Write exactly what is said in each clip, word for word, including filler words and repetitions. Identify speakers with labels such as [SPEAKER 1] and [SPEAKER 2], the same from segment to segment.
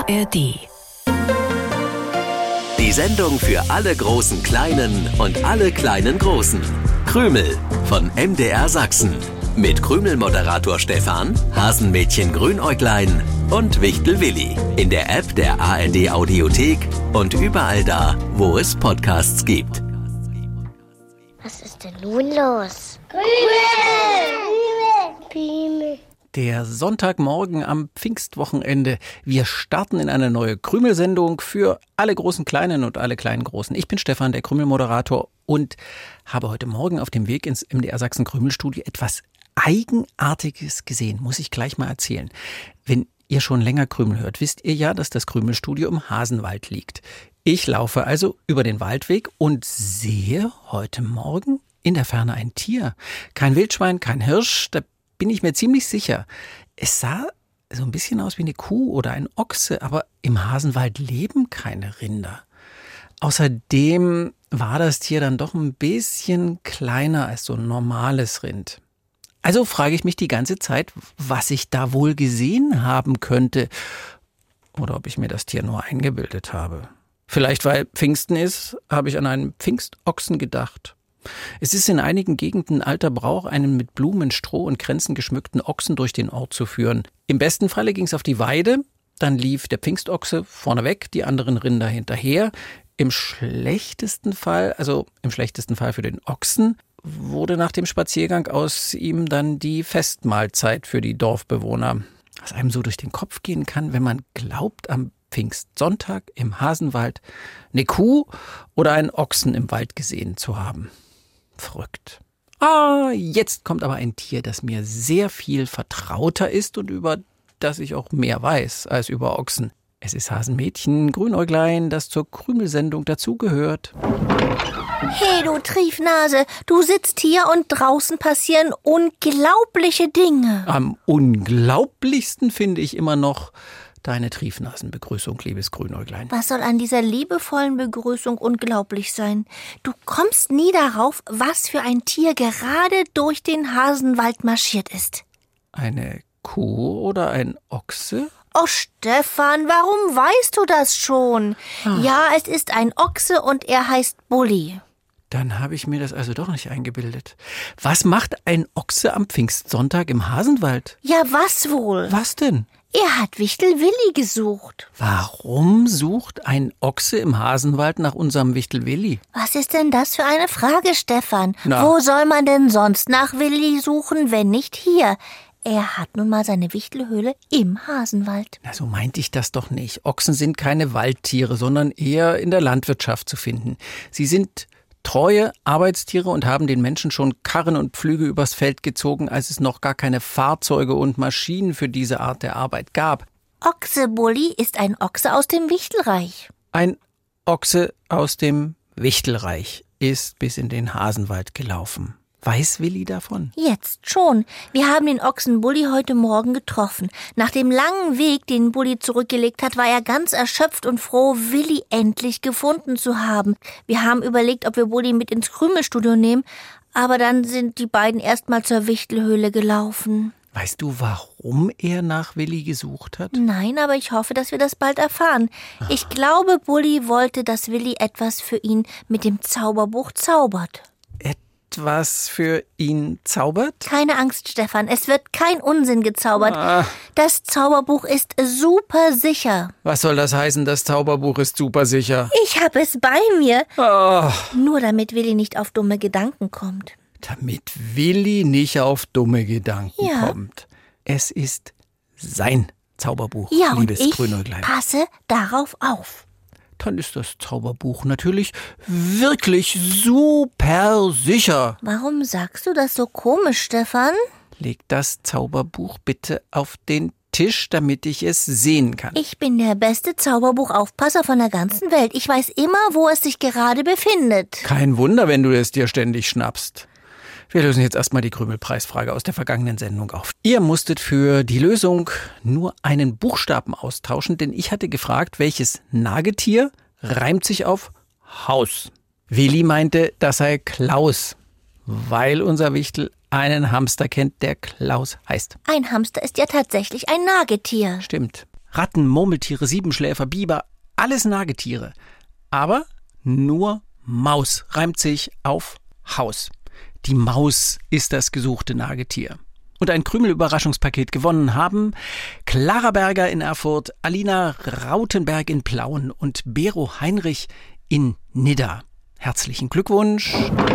[SPEAKER 1] R D.
[SPEAKER 2] Die Sendung für alle großen Kleinen und alle kleinen Großen. Krümel von M D R Sachsen. Mit Krümel-Moderator Stefan, Hasenmädchen Grünäuglein und Wichtel Willi. In der App der A R D Audiothek und überall da, wo es Podcasts gibt.
[SPEAKER 3] Was ist denn nun los? Krümel! Krümel!
[SPEAKER 4] Der Sonntagmorgen am Pfingstwochenende. Wir starten in eine neue Krümelsendung für alle großen Kleinen und alle kleinen Großen. Ich bin Stefan, der Krümel-Moderator, und habe heute Morgen auf dem Weg ins M D R Sachsen Krümelstudio etwas Eigenartiges gesehen, muss ich gleich mal erzählen. Wenn ihr schon länger Krümel hört, wisst ihr ja, dass das Krümelstudio im Hasenwald liegt. Ich laufe also über den Waldweg und sehe heute Morgen in der Ferne ein Tier. Kein Wildschwein, kein Hirsch, da bin ich mir ziemlich sicher. Es sah so ein bisschen aus wie eine Kuh oder ein Ochse, aber im Hasenwald leben keine Rinder. Außerdem war das Tier dann doch ein bisschen kleiner als so ein normales Rind. Also frage ich mich die ganze Zeit, was ich da wohl gesehen haben könnte. Oder ob ich mir das Tier nur eingebildet habe. Vielleicht, weil Pfingsten ist, habe ich an einen Pfingstochsen gedacht. Es ist in einigen Gegenden alter Brauch, einen mit Blumen, Stroh und Kränzen geschmückten Ochsen durch den Ort zu führen. Im besten Falle ging es auf die Weide, dann lief der Pfingstochse vorneweg, die anderen Rinder hinterher. Im schlechtesten Fall, also im schlechtesten Fall für den Ochsen, wurde nach dem Spaziergang aus ihm dann die Festmahlzeit für die Dorfbewohner. Was einem so durch den Kopf gehen kann, wenn man glaubt, am Pfingstsonntag im Hasenwald eine Kuh oder einen Ochsen im Wald gesehen zu haben. Verrückt. Ah, jetzt kommt aber ein Tier, das mir sehr viel vertrauter ist und über das ich auch mehr weiß als über Ochsen. Es ist Hasenmädchen Grünäuglein, das zur Krümelsendung dazugehört.
[SPEAKER 3] Hey, du Triefnase, du sitzt hier und draußen passieren unglaubliche Dinge.
[SPEAKER 4] Am unglaublichsten finde ich immer noch deine Triefnasenbegrüßung, liebes Grünäuglein.
[SPEAKER 3] Was soll an dieser liebevollen Begrüßung unglaublich sein? Du kommst nie darauf, was für ein Tier gerade durch den Hasenwald marschiert ist.
[SPEAKER 4] Eine Kuh oder ein Ochse?
[SPEAKER 3] Oh, Stefan, warum weißt du das schon?
[SPEAKER 4] Ah.
[SPEAKER 3] Ja, es ist ein Ochse und er heißt Bulli.
[SPEAKER 4] Dann habe ich mir das also doch nicht eingebildet. Was macht ein Ochse am Pfingstsonntag im Hasenwald?
[SPEAKER 3] Ja, was wohl?
[SPEAKER 4] Was denn?
[SPEAKER 3] Er hat Wichtel Willi gesucht.
[SPEAKER 4] Warum sucht ein Ochse im Hasenwald nach unserem Wichtel Willi?
[SPEAKER 3] Was ist denn das für eine Frage, Stefan?
[SPEAKER 4] Na.
[SPEAKER 3] Wo soll man denn sonst nach Willi suchen, wenn nicht hier? Er hat nun mal seine Wichtelhöhle im Hasenwald.
[SPEAKER 4] Na, so meinte ich das doch nicht. Ochsen sind keine Waldtiere, sondern eher in der Landwirtschaft zu finden. Sie sind treue Arbeitstiere und haben den Menschen schon Karren und Pflüge übers Feld gezogen, als es noch gar keine Fahrzeuge und Maschinen für diese Art der Arbeit gab.
[SPEAKER 3] Ochse Bulli ist ein Ochse aus dem Wichtelreich.
[SPEAKER 4] Ein Ochse aus dem Wichtelreich ist bis in den Hasenwald gelaufen. Weiß Willi davon?
[SPEAKER 3] Jetzt schon. Wir haben den Ochsen Bulli heute Morgen getroffen. Nach dem langen Weg, den Bulli zurückgelegt hat, war er ganz erschöpft und froh, Willi endlich gefunden zu haben. Wir haben überlegt, ob wir Bulli mit ins Krümelstudio nehmen, aber dann sind die beiden erst mal zur Wichtelhöhle gelaufen.
[SPEAKER 4] Weißt du, warum er nach Willi gesucht hat?
[SPEAKER 3] Nein, aber ich hoffe, dass wir das bald erfahren.
[SPEAKER 4] Ah.
[SPEAKER 3] Ich glaube, Bulli wollte, dass Willi etwas für ihn mit dem Zauberbuch zaubert.
[SPEAKER 4] Was für ihn zaubert?
[SPEAKER 3] Keine Angst, Stefan, es wird kein Unsinn gezaubert.
[SPEAKER 4] Ah.
[SPEAKER 3] Das Zauberbuch ist super sicher.
[SPEAKER 4] Was soll das heißen, das Zauberbuch ist super sicher?
[SPEAKER 3] Ich habe es bei mir.
[SPEAKER 4] Oh.
[SPEAKER 3] Nur damit Willi nicht auf dumme Gedanken kommt.
[SPEAKER 4] Damit Willi nicht auf dumme Gedanken
[SPEAKER 3] Ja.
[SPEAKER 4] kommt. Es ist sein Zauberbuch,
[SPEAKER 3] Ja, und
[SPEAKER 4] liebes
[SPEAKER 3] ich
[SPEAKER 4] Grünäuglein.
[SPEAKER 3] passe darauf auf.
[SPEAKER 4] Dann ist das Zauberbuch natürlich wirklich super sicher.
[SPEAKER 3] Warum sagst du das so komisch, Stefan?
[SPEAKER 4] Leg das Zauberbuch bitte auf den Tisch, damit ich es sehen kann.
[SPEAKER 3] Ich bin der beste Zauberbuchaufpasser von der ganzen Welt. Ich weiß immer, wo es sich gerade befindet.
[SPEAKER 4] Kein Wunder, wenn du es dir ständig schnappst. Wir lösen jetzt erstmal die Krümelpreisfrage aus der vergangenen Sendung auf. Ihr musstet für die Lösung nur einen Buchstaben austauschen, denn ich hatte gefragt, welches Nagetier reimt sich auf Haus. Willi meinte, das sei Klaus, weil unser Wichtel einen Hamster kennt, der Klaus heißt.
[SPEAKER 3] Ein Hamster ist ja tatsächlich ein Nagetier.
[SPEAKER 4] Stimmt. Ratten, Murmeltiere, Siebenschläfer, Biber, alles Nagetiere. Aber nur Maus reimt sich auf Haus. Die Maus ist das gesuchte Nagetier. Und ein Krümel-Überraschungspaket gewonnen haben Clara Berger in Erfurt, Alina Rautenberg in Plauen und Bero Heinrich in Nidda. Herzlichen Glückwunsch.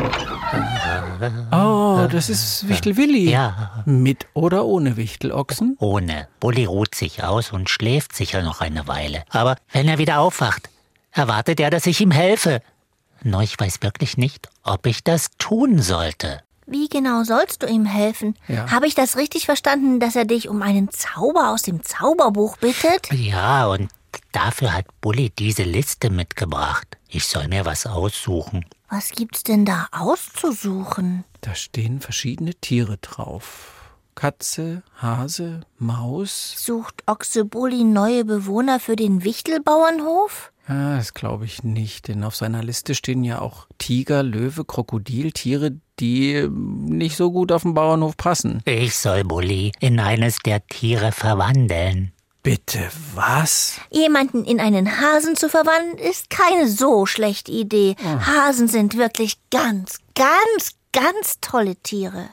[SPEAKER 4] Oh, das ist Wichtel Willi.
[SPEAKER 1] Ja.
[SPEAKER 4] Mit oder ohne Wichtelochsen?
[SPEAKER 1] Ohne. Bulli ruht sich aus und schläft sicher noch eine Weile. Aber wenn er wieder aufwacht, erwartet er, dass ich ihm helfe. Nur ich weiß wirklich nicht, ob ich das tun sollte.
[SPEAKER 3] Wie genau sollst du ihm helfen?
[SPEAKER 4] Ja.
[SPEAKER 3] Habe ich das richtig verstanden, dass er dich um einen Zauber aus dem Zauberbuch bittet?
[SPEAKER 1] Ja, und dafür hat Bulli diese Liste mitgebracht. Ich soll mir was aussuchen.
[SPEAKER 3] Was gibt's denn da auszusuchen?
[SPEAKER 4] Da stehen verschiedene Tiere drauf. Katze, Hase, Maus.
[SPEAKER 3] Sucht Ochse Bulli neue Bewohner für den Wichtelbauernhof?
[SPEAKER 4] Ah, das glaube ich nicht, denn auf seiner Liste stehen ja auch Tiger, Löwe, Krokodil, Tiere, die nicht so gut auf den Bauernhof passen.
[SPEAKER 1] Ich soll Bulli in eines der Tiere verwandeln.
[SPEAKER 4] Bitte, was?
[SPEAKER 3] Jemanden in einen Hasen zu verwandeln, ist keine so schlechte Idee.
[SPEAKER 4] Oh.
[SPEAKER 3] Hasen sind wirklich ganz, ganz, ganz tolle Tiere.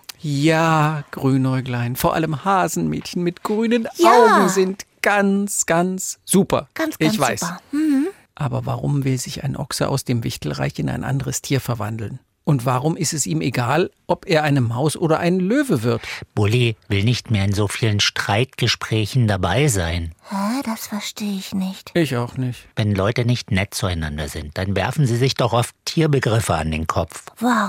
[SPEAKER 4] Ja, Grünäuglein, vor allem Hasenmädchen mit grünen
[SPEAKER 3] Ja.
[SPEAKER 4] Augen sind ganz, ganz super.
[SPEAKER 3] Ganz, ganz
[SPEAKER 4] ich weiß.
[SPEAKER 3] super. Mhm.
[SPEAKER 4] Aber warum will sich ein Ochse aus dem Wichtelreich in ein anderes Tier verwandeln? Und warum ist es ihm egal, ob er eine Maus oder ein Löwe wird?
[SPEAKER 1] Bulli will nicht mehr in so vielen Streitgesprächen dabei sein.
[SPEAKER 3] Hä, das verstehe ich nicht.
[SPEAKER 4] Ich auch nicht.
[SPEAKER 1] Wenn Leute nicht nett zueinander sind, dann werfen sie sich doch oft Tierbegriffe an den Kopf.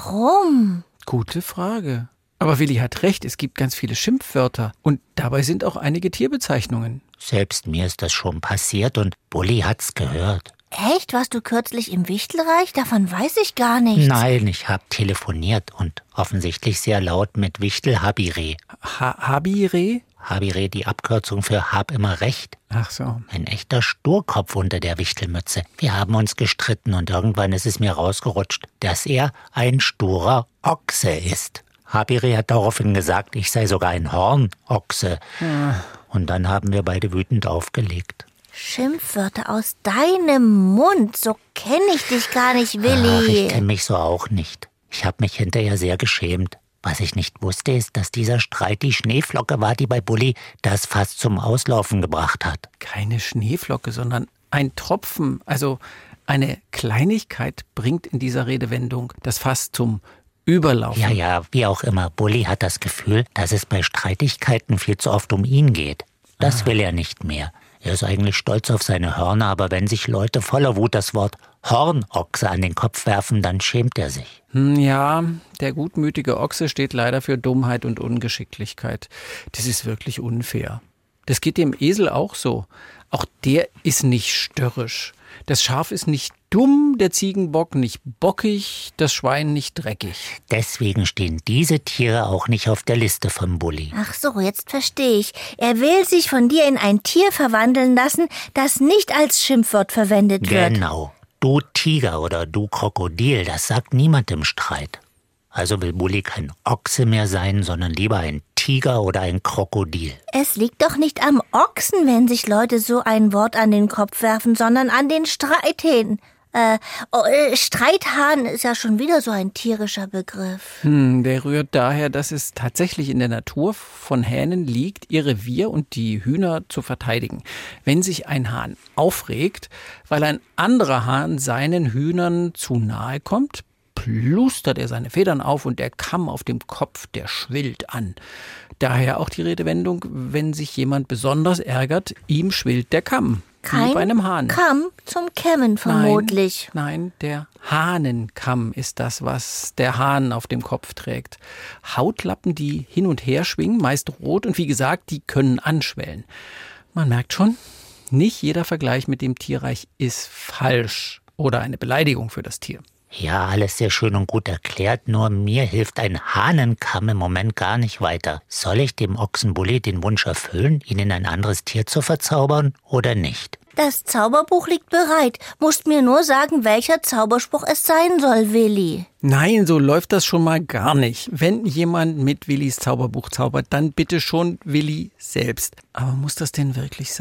[SPEAKER 3] Warum?
[SPEAKER 4] Gute Frage. Aber Willi hat recht, es gibt ganz viele Schimpfwörter. Und dabei sind auch einige Tierbezeichnungen.
[SPEAKER 1] Selbst mir ist das schon passiert und Bulli hat's gehört.
[SPEAKER 3] Echt? Warst du kürzlich im Wichtelreich? Davon weiß ich gar nichts.
[SPEAKER 1] Nein, ich hab telefoniert und offensichtlich sehr laut mit Wichtel Habire.
[SPEAKER 4] Ha Habire?
[SPEAKER 1] Habire, die Abkürzung für Hab immer recht.
[SPEAKER 4] Ach so.
[SPEAKER 1] Ein echter Sturkopf unter der Wichtelmütze. Wir haben uns gestritten und irgendwann ist es mir rausgerutscht, dass er ein sturer Ochse ist. Habire hat daraufhin gesagt, ich sei sogar ein Hornochse.
[SPEAKER 4] Ja.
[SPEAKER 1] Und dann haben wir beide wütend aufgelegt.
[SPEAKER 3] Schimpfwörter aus deinem Mund. So kenne ich dich gar nicht,
[SPEAKER 1] Ach,
[SPEAKER 3] Willi.
[SPEAKER 1] ich kenne mich so auch nicht. Ich habe mich hinterher sehr geschämt. Was ich nicht wusste, ist, dass dieser Streit die Schneeflocke war, die bei Bulli das fast zum Auslaufen gebracht hat.
[SPEAKER 4] Keine Schneeflocke, sondern ein Tropfen. Also eine Kleinigkeit bringt in dieser Redewendung das Fass zum Überlaufen.
[SPEAKER 1] Ja, ja, wie auch immer. Bulli hat das Gefühl, dass es bei Streitigkeiten viel zu oft um ihn geht. Das
[SPEAKER 4] Ah.
[SPEAKER 1] will er nicht mehr. Er ist eigentlich stolz auf seine Hörner, aber wenn sich Leute voller Wut das Wort Hornochse an den Kopf werfen, dann schämt er sich.
[SPEAKER 4] Hm, ja, der gutmütige Ochse steht leider für Dummheit und Ungeschicklichkeit. Das ist wirklich unfair. Das geht dem Esel auch so. Auch der ist nicht störrisch. Das Schaf ist nicht dumm, der Ziegenbock nicht bockig, das Schwein nicht dreckig.
[SPEAKER 1] Deswegen stehen diese Tiere auch nicht auf der Liste von Bulli.
[SPEAKER 3] Ach so, jetzt verstehe ich. Er will sich von dir in ein Tier verwandeln lassen, das nicht als Schimpfwort verwendet wird.
[SPEAKER 1] Genau. Du Tiger oder du Krokodil, das sagt niemand im Streit. Also will Bulli kein Ochse mehr sein, sondern lieber ein Tiger oder ein Krokodil.
[SPEAKER 3] Es liegt doch nicht am Ochsen, wenn sich Leute so ein Wort an den Kopf werfen, sondern an den Streithähnen. Äh, oh, äh, Streithahn ist ja schon wieder so ein tierischer Begriff.
[SPEAKER 4] Hm, der rührt daher, dass es tatsächlich in der Natur von Hähnen liegt, ihr Revier und die Hühner zu verteidigen. Wenn sich ein Hahn aufregt, weil ein anderer Hahn seinen Hühnern zu nahe kommt, plustert er seine Federn auf und der Kamm auf dem Kopf, der schwillt an. Daher auch die Redewendung, wenn sich jemand besonders ärgert, ihm schwillt der Kamm.
[SPEAKER 3] Kein
[SPEAKER 4] Wie bei einem Hahn.
[SPEAKER 3] Kamm zum Kämmen vermutlich.
[SPEAKER 4] Nein, nein, der Hahnenkamm ist das, was der Hahn auf dem Kopf trägt. Hautlappen, die hin und her schwingen, meist rot und wie gesagt, die können anschwellen. Man merkt schon, nicht jeder Vergleich mit dem Tierreich ist falsch oder eine Beleidigung für das Tier.
[SPEAKER 1] Ja, alles sehr schön und gut erklärt, nur mir hilft ein Hahnenkamm im Moment gar nicht weiter. Soll ich dem Ochsen Bulli den Wunsch erfüllen, ihn in ein anderes Tier zu verzaubern oder nicht?
[SPEAKER 3] Das Zauberbuch liegt bereit. Musst mir nur sagen, welcher Zauberspruch es sein soll, Willi.
[SPEAKER 4] Nein, so läuft das schon mal gar nicht. Wenn jemand mit Willis Zauberbuch zaubert, dann bitte schon Willi selbst. Aber muss das denn wirklich sein?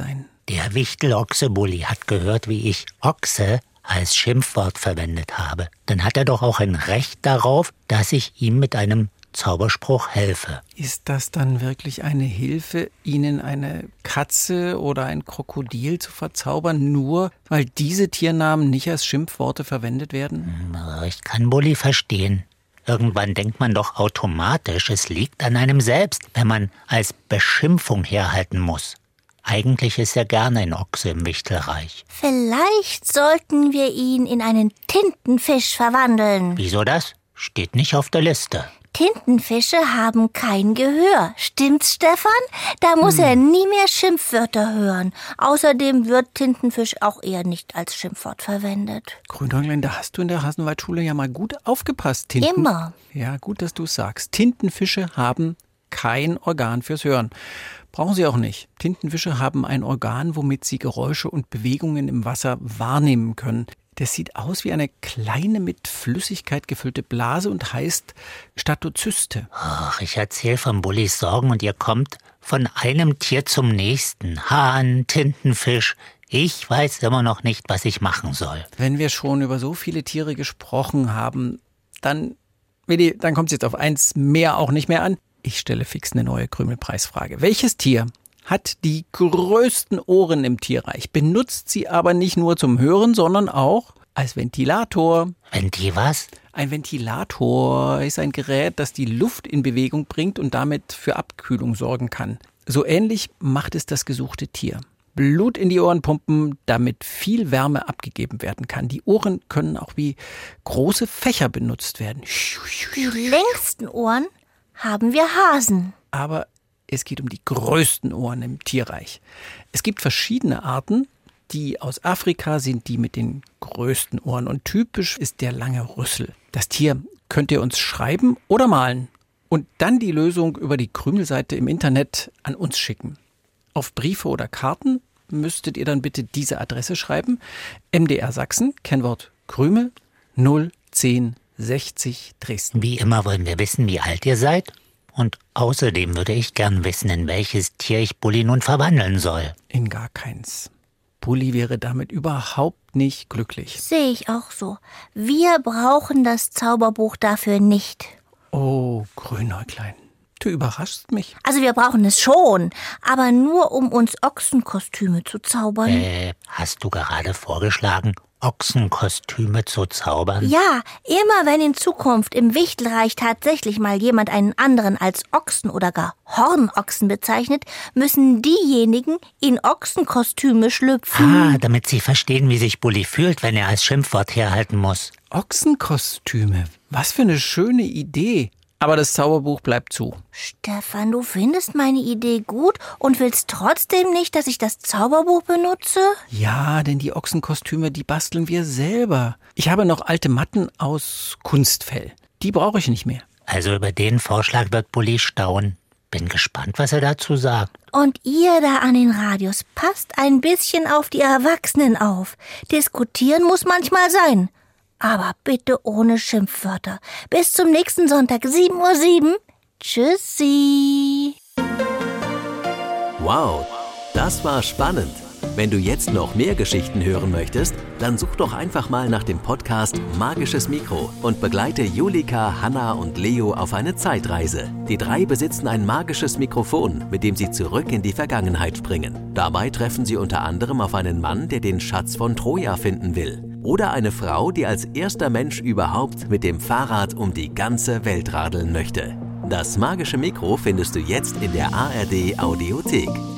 [SPEAKER 1] Der Wichtelochse Bulli hat gehört, wie ich Ochse als Schimpfwort verwendet habe. Dann hat er doch auch ein Recht darauf, dass ich ihm mit einem Zauberspruch helfe.
[SPEAKER 4] Ist das dann wirklich eine Hilfe, Ihnen eine Katze oder ein Krokodil zu verzaubern, nur weil diese Tiernamen nicht als Schimpfworte verwendet werden?
[SPEAKER 1] Ich kann Bulli verstehen. Irgendwann denkt man doch automatisch, es liegt an einem selbst, wenn man als Beschimpfung herhalten muss. Eigentlich ist er gerne ein Ochse im Wichtelreich.
[SPEAKER 3] Vielleicht sollten wir ihn in einen Tintenfisch verwandeln.
[SPEAKER 1] Wieso das? Steht nicht auf der Liste.
[SPEAKER 3] Tintenfische haben kein Gehör. Stimmt's, Stefan? Da muss hm. er nie mehr Schimpfwörter hören. Außerdem wird Tintenfisch auch eher nicht als Schimpfwort verwendet.
[SPEAKER 4] Grünäuglein, da hast du in der Hasenwaldschule ja mal gut aufgepasst. Tinten-
[SPEAKER 3] Immer.
[SPEAKER 4] Ja, gut, dass du es sagst. Tintenfische haben kein Organ fürs Hören. Brauchen sie auch nicht. Tintenfische haben ein Organ, womit sie Geräusche und Bewegungen im Wasser wahrnehmen können. Das sieht aus wie eine kleine, mit Flüssigkeit gefüllte Blase und heißt Statozyste.
[SPEAKER 1] Ach, ich erzähle von Bullis Sorgen und ihr kommt von einem Tier zum nächsten. Hahn, Tintenfisch. Ich weiß immer noch nicht, was ich machen soll.
[SPEAKER 4] Wenn wir schon über so viele Tiere gesprochen haben, dann, Willi, dann kommt es jetzt auf eins mehr auch nicht mehr an. Ich stelle fix eine neue Krümelpreisfrage. Welches Tier hat die größten Ohren im Tierreich, benutzt sie aber nicht nur zum Hören, sondern auch als Ventilator?
[SPEAKER 1] Venti was?
[SPEAKER 4] Ein Ventilator ist ein Gerät, das die Luft in Bewegung bringt und damit für Abkühlung sorgen kann. So ähnlich macht es das gesuchte Tier. Blut in die Ohren pumpen, damit viel Wärme abgegeben werden kann. Die Ohren können auch wie große Fächer benutzt werden.
[SPEAKER 3] Die längsten Ohren haben wir Hasen.
[SPEAKER 4] Aber es geht um die größten Ohren im Tierreich. Es gibt verschiedene Arten. Die aus Afrika sind die mit den größten Ohren. Und typisch ist der lange Rüssel. Das Tier könnt ihr uns schreiben oder malen. Und dann die Lösung über die Krümelseite im Internet an uns schicken. Auf Briefe oder Karten müsstet ihr dann bitte diese Adresse schreiben. M D R Sachsen, Kennwort Krümel, null zehn sechzig Dresden.
[SPEAKER 1] Wie immer wollen wir wissen, wie alt ihr seid. Und außerdem würde ich gern wissen, in welches Tier ich Bulli nun verwandeln soll.
[SPEAKER 4] In gar keins. Bulli wäre damit überhaupt nicht glücklich.
[SPEAKER 3] Sehe ich auch so. Wir brauchen das Zauberbuch dafür nicht.
[SPEAKER 4] Oh, Grünäuglein, du überraschst mich.
[SPEAKER 3] Also wir brauchen es schon, aber nur um uns Ochsenkostüme zu zaubern.
[SPEAKER 1] Äh, hast du gerade vorgeschlagen, Ochsenkostüme zu zaubern?
[SPEAKER 3] Ja, immer wenn in Zukunft im Wichtelreich tatsächlich mal jemand einen anderen als Ochsen oder gar Hornochsen bezeichnet, müssen diejenigen in Ochsenkostüme schlüpfen.
[SPEAKER 1] Ah, damit sie verstehen, wie sich Bulli fühlt, wenn er als Schimpfwort herhalten muss.
[SPEAKER 4] Ochsenkostüme, was für eine schöne Idee. Aber das Zauberbuch bleibt zu.
[SPEAKER 3] Stefan, du findest meine Idee gut und willst trotzdem nicht, dass ich das Zauberbuch benutze?
[SPEAKER 4] Ja, denn die Ochsenkostüme, die basteln wir selber. Ich habe noch alte Matten aus Kunstfell. Die brauche ich nicht mehr.
[SPEAKER 1] Also über den Vorschlag wird Bulli staunen. Bin gespannt, was er dazu sagt.
[SPEAKER 3] Und ihr da an den Radios, passt ein bisschen auf die Erwachsenen auf. Diskutieren muss manchmal sein. Aber bitte ohne Schimpfwörter. Bis zum nächsten Sonntag, sieben Uhr sieben. Tschüssi.
[SPEAKER 2] Wow, das war spannend. Wenn du jetzt noch mehr Geschichten hören möchtest, dann such doch einfach mal nach dem Podcast Magisches Mikro und begleite Julika, Hanna und Leo auf eine Zeitreise. Die drei besitzen ein magisches Mikrofon, mit dem sie zurück in die Vergangenheit springen. Dabei treffen sie unter anderem auf einen Mann, der den Schatz von Troja finden will. Oder eine Frau, die als erster Mensch überhaupt mit dem Fahrrad um die ganze Welt radeln möchte. Das magische Mikro findest du jetzt in der A R D Audiothek.